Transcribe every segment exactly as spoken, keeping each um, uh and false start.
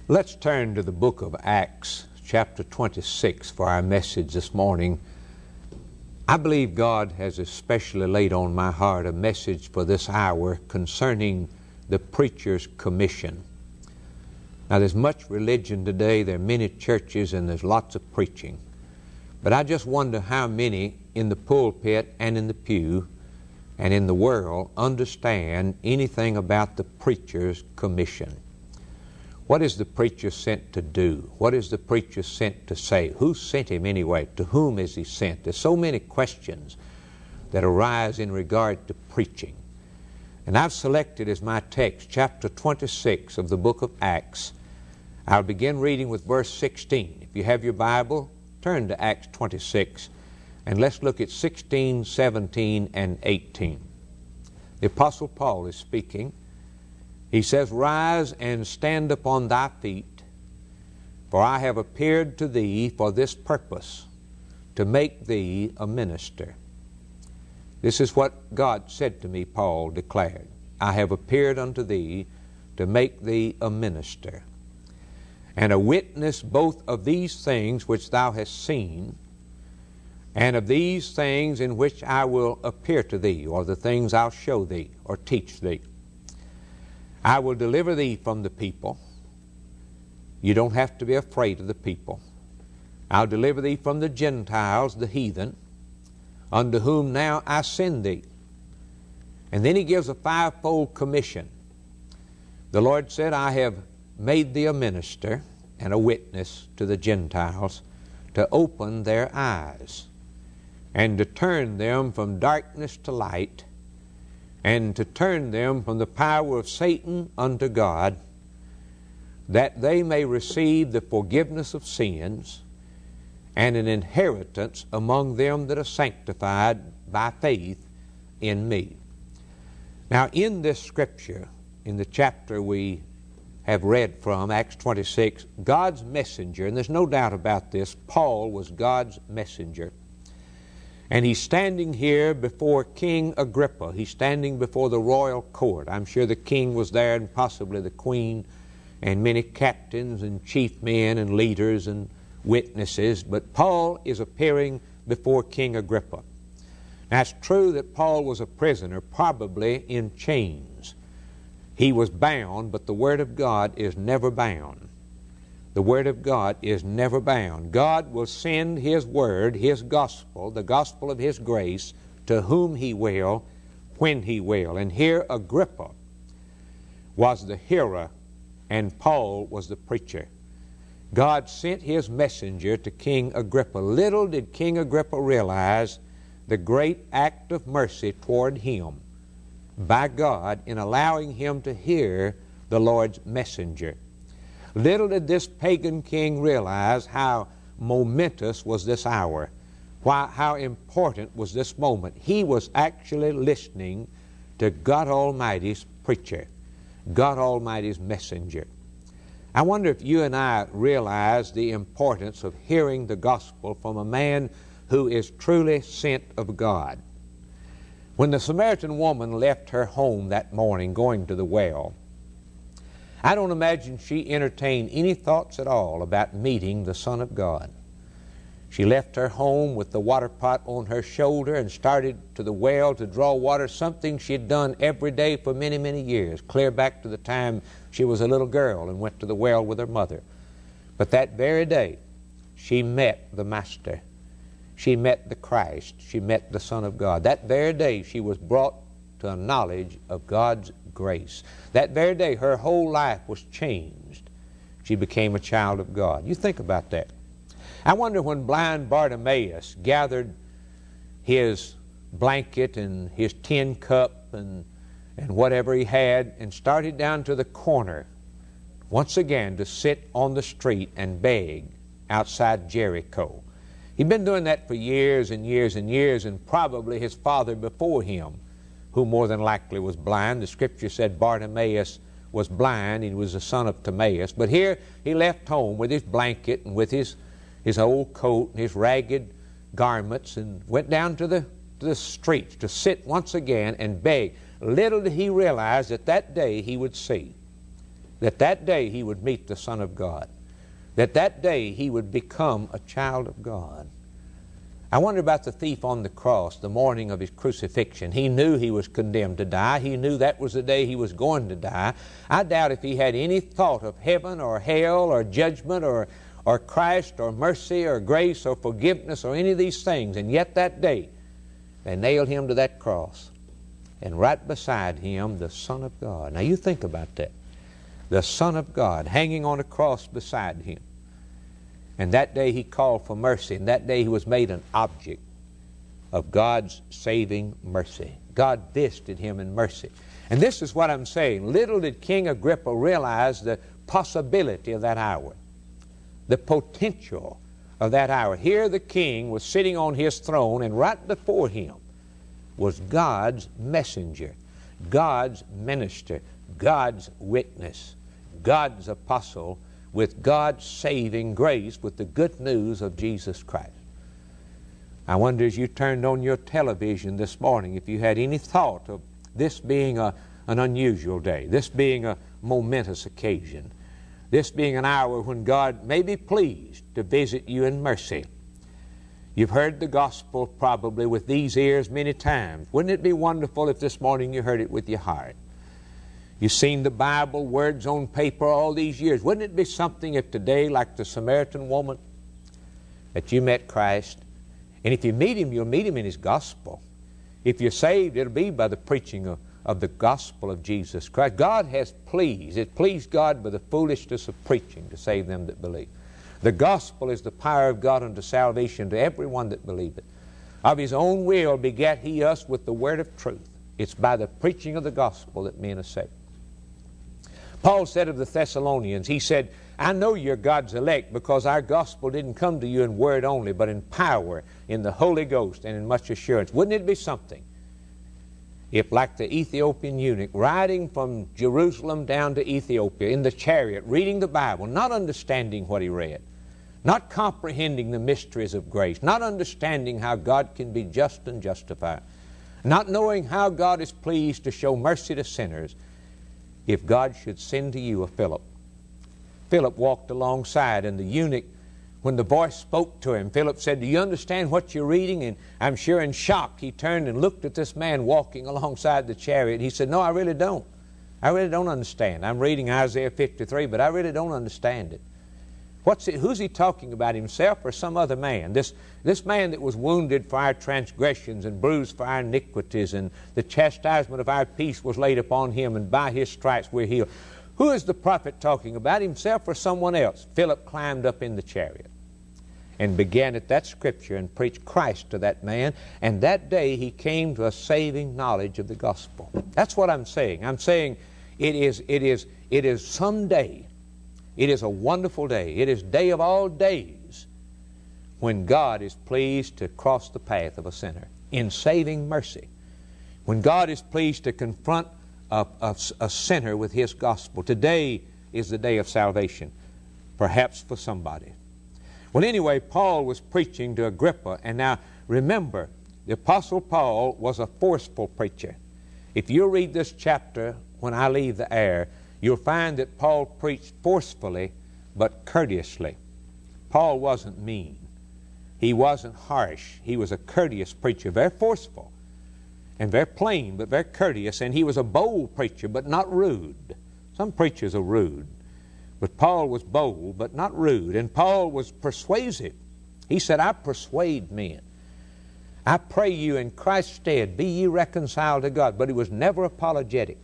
Let's turn to the book of Acts, chapter twenty-six, for our message this morning. I believe God has especially laid on my heart a message for this hour concerning the preacher's commission. Now, there's much religion today, there are many churches, and there's lots of preaching. But I just wonder how many in the pulpit and in the pew and in the world understand anything about the preacher's commission. What is the preacher sent to do? What is the preacher sent to say? Who sent him anyway? To whom is he sent? There's so many questions that arise in regard to preaching. And I've selected as my text chapter twenty-six of the book of Acts. I'll begin reading with verse sixteen. If you have your Bible, turn to Acts twenty-six, and let's look at sixteen, seventeen, and eighteen. The Apostle Paul is speaking. He says, "Rise and stand upon thy feet, for I have appeared to thee for this purpose, to make thee a minister." This is what God said to me, Paul declared. "I have appeared unto thee to make thee a minister, and a witness both of these things which thou hast seen, and of these things in which I will appear to thee," or the things I'll show thee or teach thee. "I will deliver thee from the people." You don't have to be afraid of the people. "I'll deliver thee from the Gentiles, the heathen, unto whom now I send thee." And then he gives a fivefold commission. The Lord said, "I have made thee a minister and a witness to the Gentiles, to open their eyes, and to turn them from darkness to light, and to turn them from the power of Satan unto God, that they may receive the forgiveness of sins and an inheritance among them that are sanctified by faith in me." Now, in this scripture, in the chapter we have read from, Acts twenty-six, God's messenger, and there's no doubt about this, Paul was God's messenger. And he's standing here before King Agrippa. He's standing before the royal court. I'm sure the king was there, and possibly the queen, and many captains and chief men and leaders and witnesses. But Paul is appearing before King Agrippa. Now, it's true that Paul was a prisoner, probably in chains. He was bound, but the Word of God is never bound. The Word of God is never bound. God will send His Word, His gospel, the gospel of His grace, to whom He will, when He will. And here Agrippa was the hearer, and Paul was the preacher. God sent His messenger to King Agrippa. Little did King Agrippa realize the great act of mercy toward him by God in allowing him to hear the Lord's messenger. Little did this pagan king realize how momentous was this hour, why, how important was this moment. He was actually listening to God Almighty's preacher, God Almighty's messenger. I wonder if you and I realize the importance of hearing the gospel from a man who is truly sent of God. When the Samaritan woman left her home that morning going to the well, I don't imagine she entertained any thoughts at all about meeting the Son of God. She left her home with the water pot on her shoulder and started to the well to draw water, something she had done every day for many, many years, clear back to the time she was a little girl and went to the well with her mother. But that very day, she met the Master. She met the Christ. She met the Son of God. That very day, she was brought to a knowledge of God's grace. That very day, her whole life was changed. She became a child of God. You think about that. I wonder when blind Bartimaeus gathered his blanket and his tin cup and, and whatever he had and started down to the corner once again to sit on the street and beg outside Jericho. He'd been doing that for years and years and years, and probably his father before him, who more than likely was blind. The Scripture said Bartimaeus was blind. He was the son of Timaeus. But here he left home with his blanket and with his, his old coat and his ragged garments and went down to the, to the streets to sit once again and beg. Little did he realize that that day he would see. that that day he would meet the Son of God, that that day he would become a child of God. I wonder about the thief on the cross, the morning of his crucifixion. He knew he was condemned to die. He knew that was the day he was going to die. I doubt if he had any thought of heaven or hell or judgment or, or Christ or mercy or grace or forgiveness or any of these things. And yet that day they nailed him to that cross. And right beside him, the Son of God. Now you think about that. The Son of God hanging on a cross beside him. And that day he called for mercy. And that day he was made an object of God's saving mercy. God visited him in mercy. And this is what I'm saying. Little did King Agrippa realize the possibility of that hour. The potential of that hour. Here the king was sitting on his throne, and right before him was God's messenger, God's minister, God's witness, God's apostle, with God's saving grace, with the good news of Jesus Christ. I wonder, as you turned on your television this morning, if you had any thought of this being a, an unusual day, this being a momentous occasion, this being an hour when God may be pleased to visit you in mercy. You've heard the gospel probably with these ears many times. Wouldn't it be wonderful if this morning you heard it with your heart? You've seen the Bible, words on paper all these years. Wouldn't it be something if today, like the Samaritan woman, that you met Christ? And if you meet Him, you'll meet Him in His gospel. If you're saved, it'll be by the preaching of, of the gospel of Jesus Christ. God has pleased. It pleased God by the foolishness of preaching to save them that believe. The gospel is the power of God unto salvation to everyone that believeth. Of His own will begat He us with the word of truth. It's by the preaching of the gospel that men are saved. Paul said of the Thessalonians, he said, I know you're God's elect because our gospel didn't come to you in word only, but in power, in the Holy Ghost, and in much assurance. Wouldn't it be something if, like the Ethiopian eunuch, riding from Jerusalem down to Ethiopia in the chariot, reading the Bible, not understanding what he read, not comprehending the mysteries of grace, not understanding how God can be just and justified, not knowing how God is pleased to show mercy to sinners, if God should send to you a Philip. Philip walked alongside, and the eunuch, when the voice spoke to him, Philip said, do you understand what you're reading? And I'm sure in shock he turned and looked at this man walking alongside the chariot. He said, no, I really don't. I really don't understand. I'm reading Isaiah fifty-three, but I really don't understand it. What's it, who's he talking about, himself or some other man? This, this man that was wounded for our transgressions and bruised for our iniquities, and the chastisement of our peace was laid upon him, and by his stripes we're healed. Who is the prophet talking about, himself or someone else? Philip climbed up in the chariot and began at that scripture and preached Christ to that man, and that day he came to a saving knowledge of the gospel. That's what I'm saying. I'm saying it is, it is, it is someday. It is a wonderful day. It is day of all days when God is pleased to cross the path of a sinner in saving mercy. When God is pleased to confront a, a, a sinner with His gospel. Today is the day of salvation, perhaps for somebody. Well, anyway, Paul was preaching to Agrippa, and now remember, the Apostle Paul was a forceful preacher. If you read this chapter when I leave the air, you'll find that Paul preached forcefully but courteously. Paul wasn't mean. He wasn't harsh. He was a courteous preacher, very forceful and very plain, but very courteous. And he was a bold preacher, but not rude. Some preachers are rude. But Paul was bold, but not rude. And Paul was persuasive. He said, I persuade men. I pray you in Christ's stead, be ye reconciled to God. But he was never apologetic.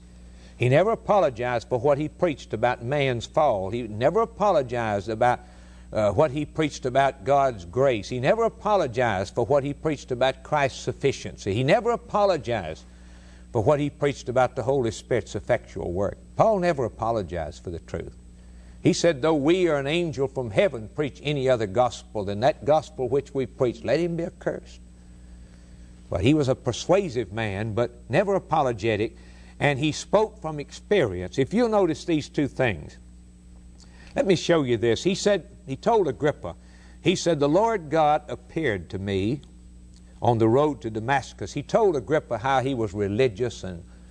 He never apologized for what he preached about man's fall. He never apologized about uh, what he preached about God's grace. He never apologized for what he preached about Christ's sufficiency. He never apologized for what he preached about the Holy Spirit's effectual work. Paul never apologized for the truth. He said, though we or an angel from heaven preach any other gospel than that gospel which we preach, let him be accursed. Well, he was a persuasive man, but never apologetic. And he spoke from experience. If you'll notice these two things, let me show you this. He said, he told Agrippa, he said, the Lord God appeared to me on the road to Damascus. He told Agrippa how he was religious and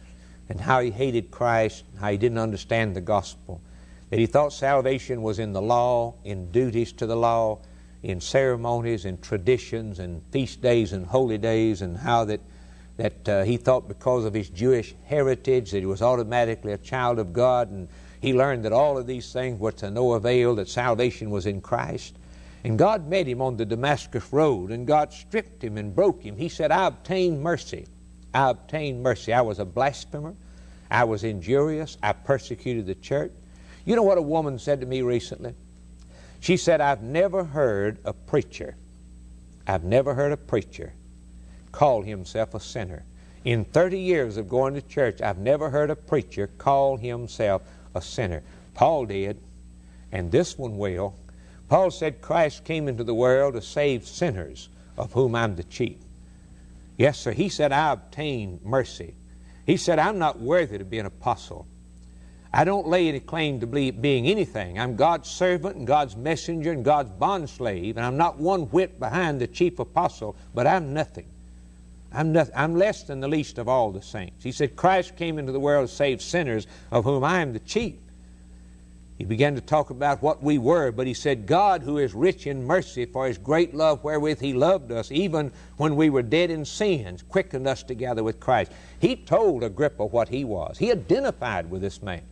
and how he hated Christ, how he didn't understand the gospel, that he thought salvation was in the law, in duties to the law, in ceremonies and traditions and feast days and holy days, and how that, that uh, he thought because of his Jewish heritage that he was automatically a child of God, and he learned that all of these things were to no avail, that salvation was in Christ. And God met him on the Damascus road, and God stripped him and broke him. He said, I obtained mercy. I obtained mercy. I was a blasphemer. I was injurious. I persecuted the church. You know what a woman said to me recently? She said, I've never heard a preacher, I've never heard a preacher call himself a sinner. In thirty years of going to church, I've never heard a preacher call himself a sinner. Paul did, and this one will. Paul said Christ came into the world to save sinners, of whom I'm the chief. Yes, sir. He said, I obtained mercy. He said, I'm not worthy to be an apostle. I don't lay any claim to be, being anything. I'm God's servant and God's messenger and God's bondslave, and I'm not one whit behind the chief apostle, but I'm nothing. I'm, nothing. I'm less than the least of all the saints. He said, Christ came into the world to save sinners, of whom I am the chief. He began to talk about what we were, but he said, God, who is rich in mercy, for his great love wherewith he loved us, even when we were dead in sins, quickened us together with Christ. He told Agrippa what he was. He identified with this man.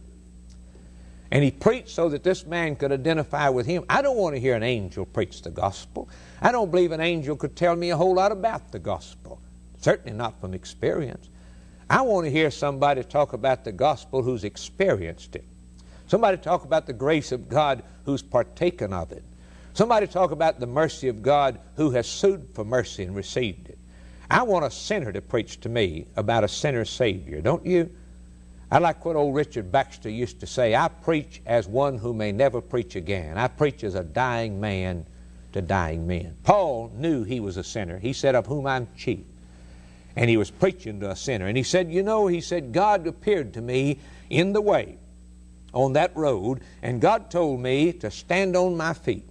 And he preached so that this man could identify with him. I don't want to hear an angel preach the gospel. I don't believe an angel could tell me a whole lot about the gospel. Certainly not from experience. I want to hear somebody talk about the gospel who's experienced it. Somebody talk about the grace of God who's partaken of it. Somebody talk about the mercy of God who has sued for mercy and received it. I want a sinner to preach to me about a sinner's Savior, don't you? I like what old Richard Baxter used to say, I preach as one who may never preach again. I preach as a dying man to dying men. Paul knew he was a sinner. He said, of whom I'm chief. And he was preaching to a sinner. And he said, you know, he said, God appeared to me in the way on that road, and God told me to stand on my feet,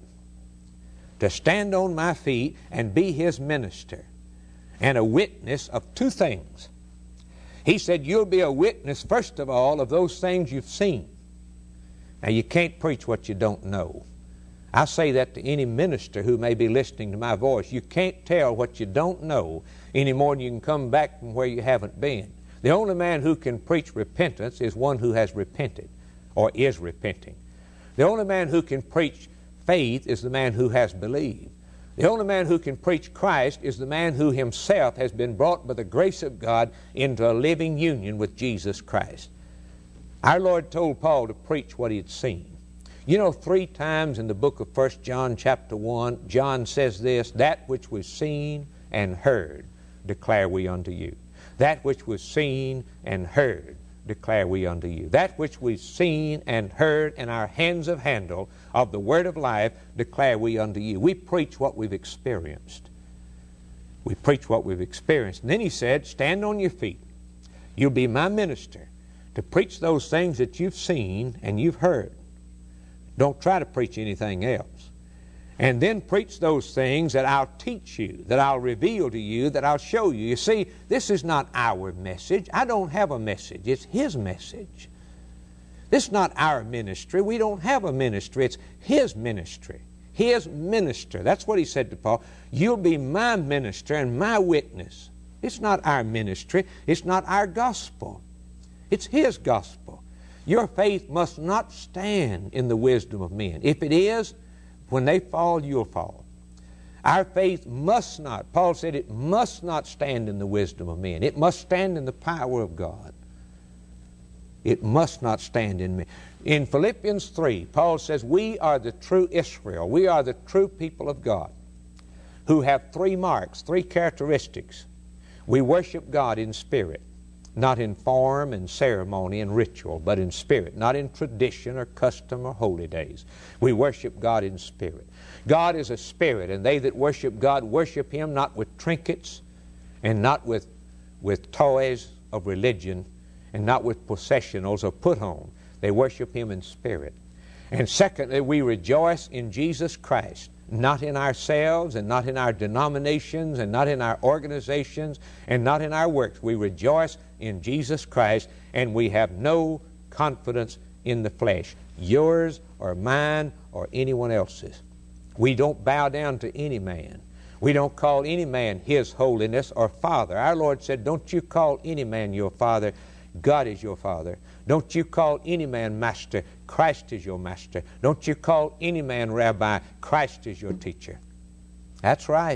to stand on my feet and be his minister and a witness of two things. He said, you'll be a witness, first of all, of those things you've seen. Now, you can't preach what you don't know. I say that to any minister who may be listening to my voice. You can't tell what you don't know any more than you can come back from where you haven't been. The only man who can preach repentance is one who has repented or is repenting. The only man who can preach faith is the man who has believed. The only man who can preach Christ is the man who himself has been brought by the grace of God into a living union with Jesus Christ. Our Lord told Paul to preach what he had seen. You know, three times in the book of First John chapter one, John says this, that which was seen and heard declare we unto you. That which was seen and heard declare we unto you. That which we've seen and heard, and our hands have handled of the word of life, declare we unto you. We preach what we've experienced. We preach what we've experienced. And then he said, stand on your feet. You'll be my minister to preach those things that you've seen and you've heard. Don't try to preach anything else. And then preach those things that I'll teach you, that I'll reveal to you, that I'll show you. You see, this is not our message. I don't have a message. It's his message. This is not our ministry. We don't have a ministry. It's his ministry. His minister. That's what he said to Paul. You'll be my minister and my witness. It's not our ministry. It's not our gospel. It's his gospel. Your faith must not stand in the wisdom of men. If it is, when they fall, you'll fall. Our faith must not, Paul said it must not stand in the wisdom of men. It must stand in the power of God. It must not stand in me. In Philippians three, Paul says, we are the true Israel. We are the true people of God who have three marks, three characteristics. We worship God in spirit, not in form and ceremony and ritual, but in spirit, not in tradition or custom or holy days. We worship God in spirit. God is a spirit, and they that worship God worship him not with trinkets and not with, with toys of religion and not with processionals or put on. They worship him in spirit. And secondly, we rejoice in Jesus Christ, not in ourselves and not in our denominations and not in our organizations and not in our works. We rejoice in Jesus Christ, and we have no confidence in the flesh, yours or mine or anyone else's. We don't bow down to any man. We don't call any man His holiness or Father. Our Lord said, don't you call any man your father. God is your Father. Don't you call any man master. Christ is your master. Don't you call any man rabbi. Christ is your teacher. That's right.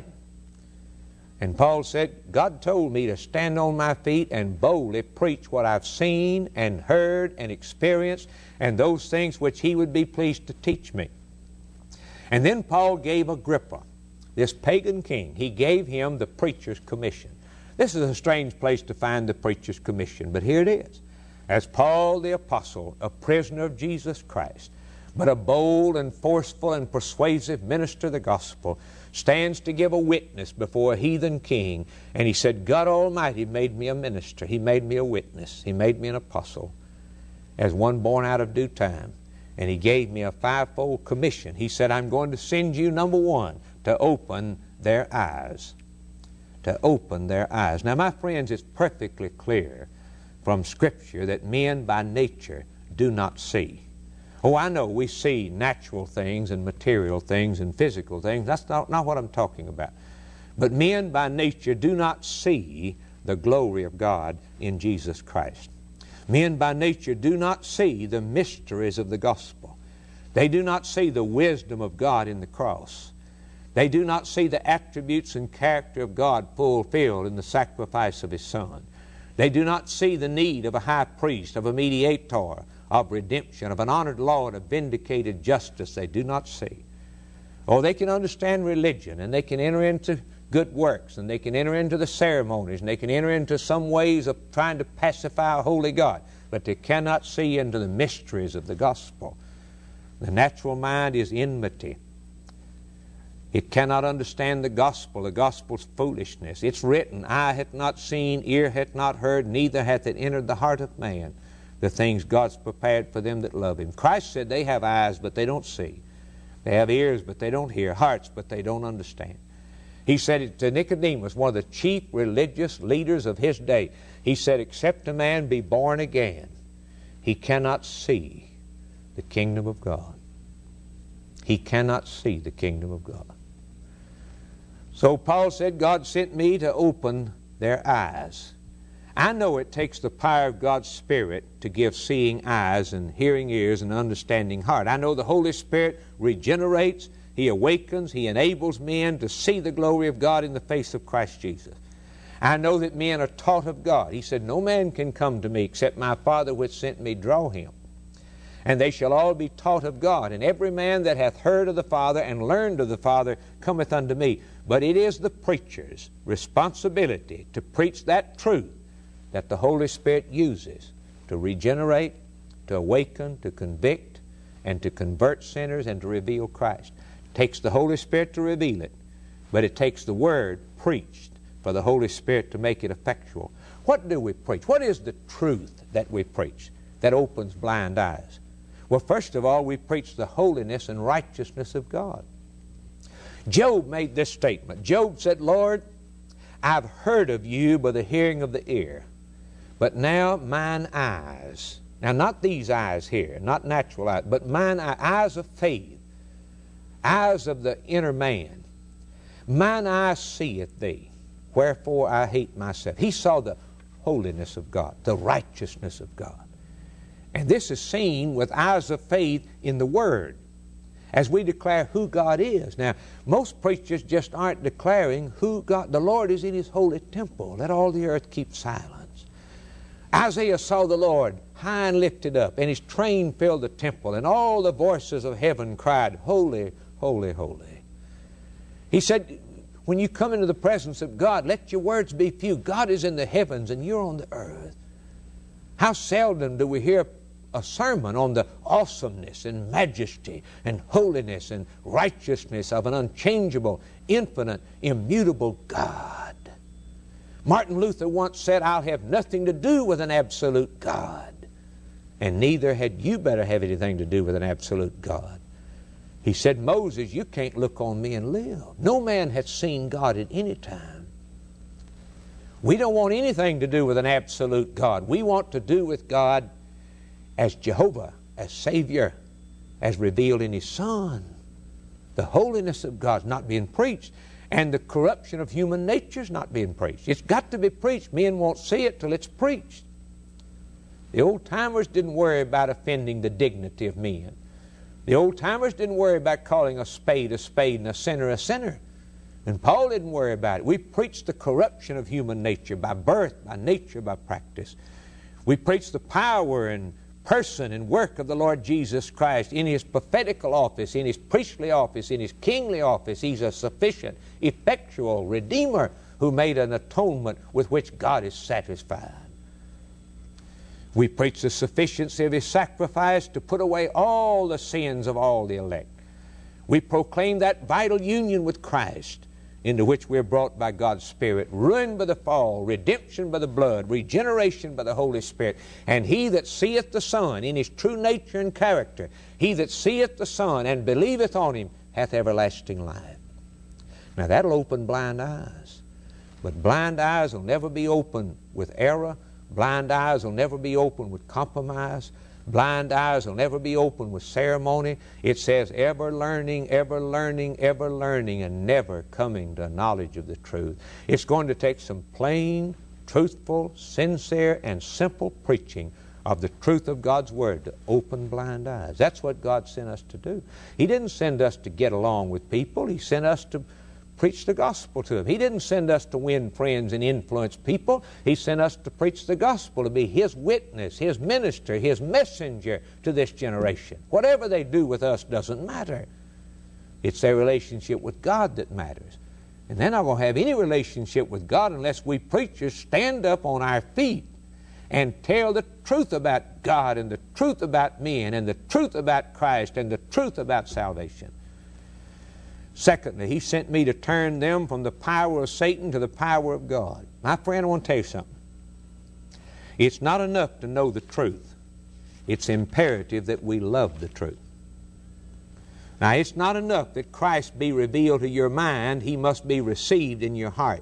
And Paul said, God told me to stand on my feet and boldly preach what I've seen and heard and experienced, and those things which He would be pleased to teach me. And then Paul gave Agrippa, this pagan king, he gave him the preacher's commission. This is a strange place to find the preacher's commission, but here it is. As Paul the apostle, a prisoner of Jesus Christ, but a bold and forceful and persuasive minister of the gospel, stands to give a witness before a heathen king, and he said, God Almighty made me a minister. He made me a witness. He made me an apostle as one born out of due time. And He gave me a fivefold commission. He said, I'm going to send you, number one, to open their eyes. To open their eyes. Now, my friends, it's perfectly clear from Scripture that men by nature do not see. Oh, I know we see natural things and material things and physical things. That's not, not what I'm talking about. But men by nature do not see the glory of God in Jesus Christ. Men by nature do not see the mysteries of the gospel. They do not see the wisdom of God in the cross. They do not see the attributes and character of God fulfilled in the sacrifice of His Son. They do not see the need of a high priest, of a mediator, of redemption, of an honored law, and of vindicated justice. They do not see. Oh, they can understand religion, and they can enter into good works, and they can enter into the ceremonies, and they can enter into some ways of trying to pacify a holy God, but they cannot see into the mysteries of the gospel. The natural mind is enmity. It cannot understand the gospel. The gospel's foolishness. It's written, eye hath not seen, ear hath not heard, neither hath it entered the heart of man, the things God's prepared for them that love Him. Christ said they have eyes, but they don't see. They have ears, but they don't hear. Hearts, but they don't understand. He said it to Nicodemus, one of the chief religious leaders of his day. He said, except a man be born again, he cannot see the kingdom of God. He cannot see the kingdom of God. So Paul said, God sent me to open their eyes. I know it takes the power of God's Spirit to give seeing eyes and hearing ears and understanding heart. I know the Holy Spirit regenerates, He awakens, He enables men to see the glory of God in the face of Christ Jesus. I know that men are taught of God. He said, no man can come to me except my Father which sent me draw him. And they shall all be taught of God. And every man that hath heard of the Father and learned of the Father cometh unto me. But it is the preacher's responsibility to preach that truth that the Holy Spirit uses to regenerate, to awaken, to convict, and to convert sinners and to reveal Christ. It takes the Holy Spirit to reveal it, but it takes the Word preached for the Holy Spirit to make it effectual. What do we preach? What is the truth that we preach that opens blind eyes? Well, first of all, we preach the holiness and righteousness of God. Job made this statement. Job said, Lord, I've heard of you by the hearing of the ear, but now mine eyes, now not these eyes here, not natural eyes, but mine eyes of faith, eyes of the inner man, mine eyes seeth thee, wherefore I hate myself. He saw the holiness of God, the righteousness of God. And this is seen with eyes of faith in the Word as we declare who God is. Now, most preachers just aren't declaring who God, the Lord is in His holy temple. Let all the earth keep silence. Isaiah saw the Lord high and lifted up, and His train filled the temple, and all the voices of heaven cried, Holy, holy, holy. He said, when you come into the presence of God, let your words be few. God is in the heavens, and you're on the earth. How seldom do we hear a sermon on the awesomeness and majesty and holiness and righteousness of an unchangeable, infinite, immutable God. Martin Luther once said, I'll have nothing to do with an absolute God. And neither had you better have anything to do with an absolute God. He said, Moses, you can't look on me and live. No man hath seen God at any time. We don't want anything to do with an absolute God. We want to do with God as Jehovah, as Savior, as revealed in His Son. The holiness of God's not being preached, and the corruption of human nature is not being preached. It's got to be preached. Men won't see it till it's preached. The old-timers didn't worry about offending the dignity of men. The old-timers didn't worry about calling a spade a spade and a sinner a sinner. And Paul didn't worry about it. We preach the corruption of human nature by birth, by nature, by practice. We preach the power and person and work of the Lord Jesus Christ in His prophetical office, in His priestly office, in His kingly office. He's a sufficient, effectual Redeemer who made an atonement with which God is satisfied. We preach the sufficiency of His sacrifice to put away all the sins of all the elect. We proclaim that vital union with Christ into which we are brought by God's Spirit, ruined by the fall, redemption by the blood, regeneration by the Holy Spirit. And he that seeth the Son in His true nature and character, he that seeth the Son and believeth on Him, hath everlasting life. Now that'll open blind eyes. But blind eyes will never be opened with error. Blind eyes will never be opened with compromise. Blind eyes will never be opened with ceremony. It says ever learning, ever learning, ever learning, and never coming to a knowledge of the truth. It's going to take some plain, truthful, sincere, and simple preaching of the truth of God's Word to open blind eyes. That's what God sent us to do. He didn't send us to get along with people. He sent us to preach the gospel to them. He didn't send us to win friends and influence people. He sent us to preach the gospel, to be His witness, His minister, His messenger to this generation. Whatever they do with us doesn't matter. It's their relationship with God that matters. And they're not going to have any relationship with God unless we preachers stand up on our feet and tell the truth about God and the truth about men and the truth about Christ and the truth about salvation. Secondly, He sent me to turn them from the power of Satan to the power of God. My friend, I want to tell you something. It's not enough to know the truth. It's imperative that we love the truth. Now, it's not enough that Christ be revealed to your mind. He must be received in your heart.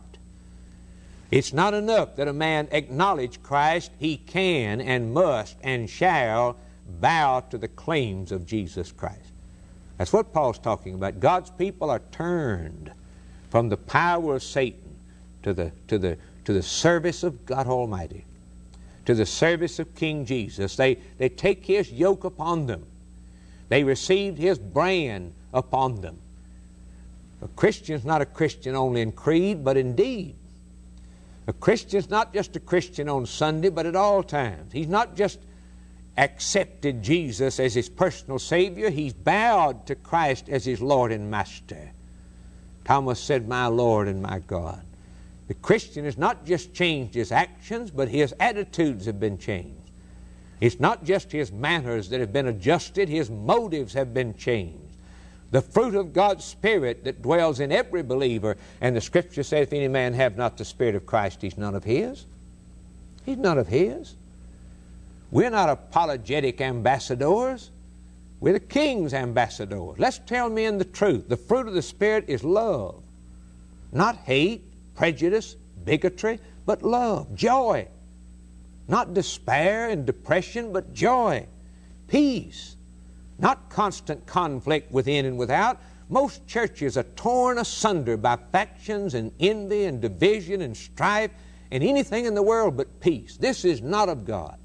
It's not enough that a man acknowledge Christ. He can and must and shall bow to the claims of Jesus Christ. That's what Paul's talking about. God's people are turned from the power of Satan to the, to the, to the service of God Almighty, to the service of King Jesus. They, they take His yoke upon them. They received His brand upon them. A Christian's not a Christian only in creed, but in deed. A Christian's not just a Christian on Sunday, but at all times. He's not just accepted Jesus as his personal Savior. He's bowed to Christ as his Lord and Master. Thomas said, "My Lord and my God." The Christian has not just changed his actions, but his attitudes have been changed. It's not just his manners that have been adjusted, his motives have been changed. The fruit of God's Spirit that dwells in every believer, and the Scripture says, if any man have not the Spirit of Christ, he's none of His. He's none of His. We're not apologetic ambassadors. We're the King's ambassadors. Let's tell men the truth. The fruit of the Spirit is love. Not hate, prejudice, bigotry, but love, joy. Not despair and depression, but joy, peace. Not constant conflict within and without. Most churches are torn asunder by factions and envy and division and strife and anything in the world but peace. This is not of God.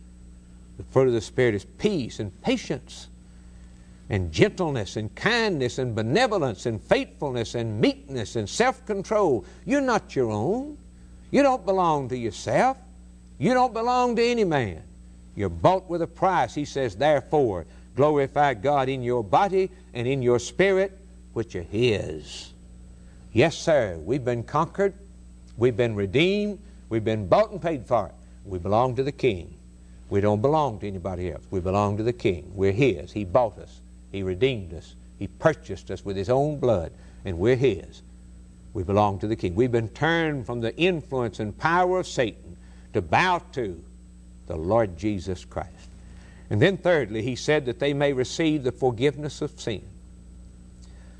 The fruit of the Spirit is peace and patience and gentleness and kindness and benevolence and faithfulness and meekness and self-control. You're not your own. You don't belong to yourself. You don't belong to any man. You're bought with a price. He says, therefore, glorify God in your body and in your spirit, which are His. Yes, sir, we've been conquered. We've been redeemed. We've been bought and paid for it. We belong to the King. We don't belong to anybody else. We belong to the King. We're His. He bought us. He redeemed us. He purchased us with His own blood, and we're His. We belong to the King. We've been turned from the influence and power of Satan to bow to the Lord Jesus Christ. And then thirdly, He said that they may receive the forgiveness of sin.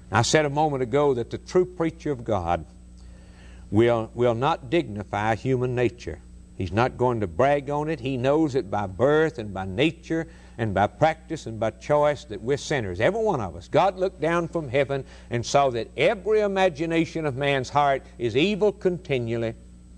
I said a moment ago that the true preacher of God will, will not dignify human nature. He's not going to brag on it. He knows it by birth and by nature and by practice and by choice that we're sinners, every one of us. God looked down from heaven and saw that every imagination of man's heart is evil continually.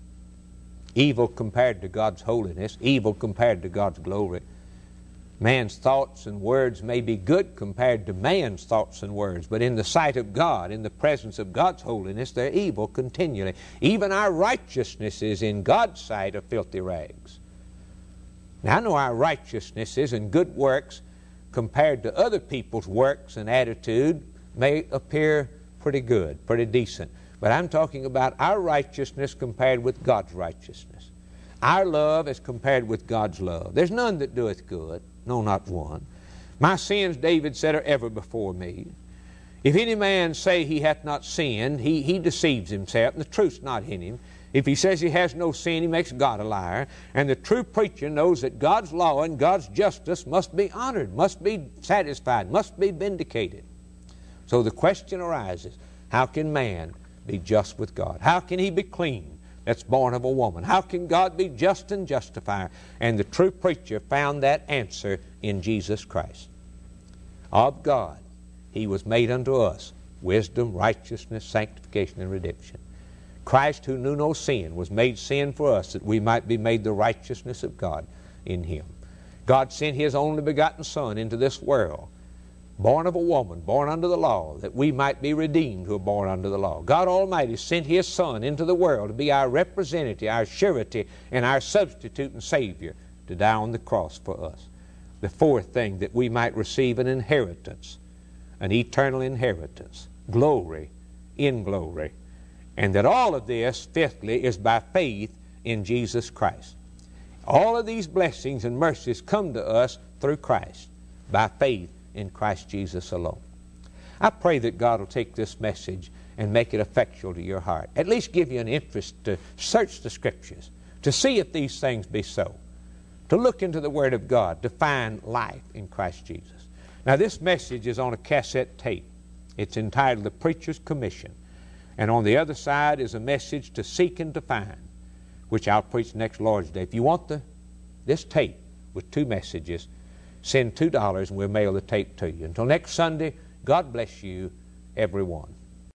Evil compared to God's holiness, evil compared to God's glory. Man's thoughts and words may be good compared to man's thoughts and words, but in the sight of God, in the presence of God's holiness, they're evil continually. Even our righteousness is in God's sight of filthy rags. Now, I know our righteousnesses and good works compared to other people's works and attitude may appear pretty good, pretty decent. But I'm talking about our righteousness compared with God's righteousness. Our love as compared with God's love. There's none that doeth good, no, not one. My sins, David said, are ever before me. If any man say he hath not sinned, he, he deceives himself, and the truth's not in him. If he says he has no sin, he makes God a liar. And the true preacher knows that God's law and God's justice must be honored, must be satisfied, must be vindicated. So the question arises, how can man be just with God? How can he be clean that's born of a woman? How can God be just and justifier? And the true preacher found that answer in Jesus Christ. Of God, He was made unto us wisdom, righteousness, sanctification, and redemption. Christ, who knew no sin, was made sin for us that we might be made the righteousness of God in Him. God sent His only begotten Son into this world, born of a woman, born under the law, that we might be redeemed who are born under the law. God Almighty sent His Son into the world to be our representative, our surety, and our substitute and Savior to die on the cross for us. The fourth thing, that we might receive an inheritance, an eternal inheritance, glory in glory. And that all of this, fifthly, is by faith in Jesus Christ. All of these blessings and mercies come to us through Christ, by faith in Christ Jesus alone. I pray that God will take this message and make it effectual to your heart. At least give you an interest to search the Scriptures, to see if these things be so, to look into the Word of God, to find life in Christ Jesus. Now, this message is on a cassette tape. It's entitled The Preacher's Commission. And on the other side is a message to seek and to find, which I'll preach next Lord's Day. If you want the this tape with two messages, send two dollars and we'll mail the tape to you. Until next Sunday, God bless you, everyone.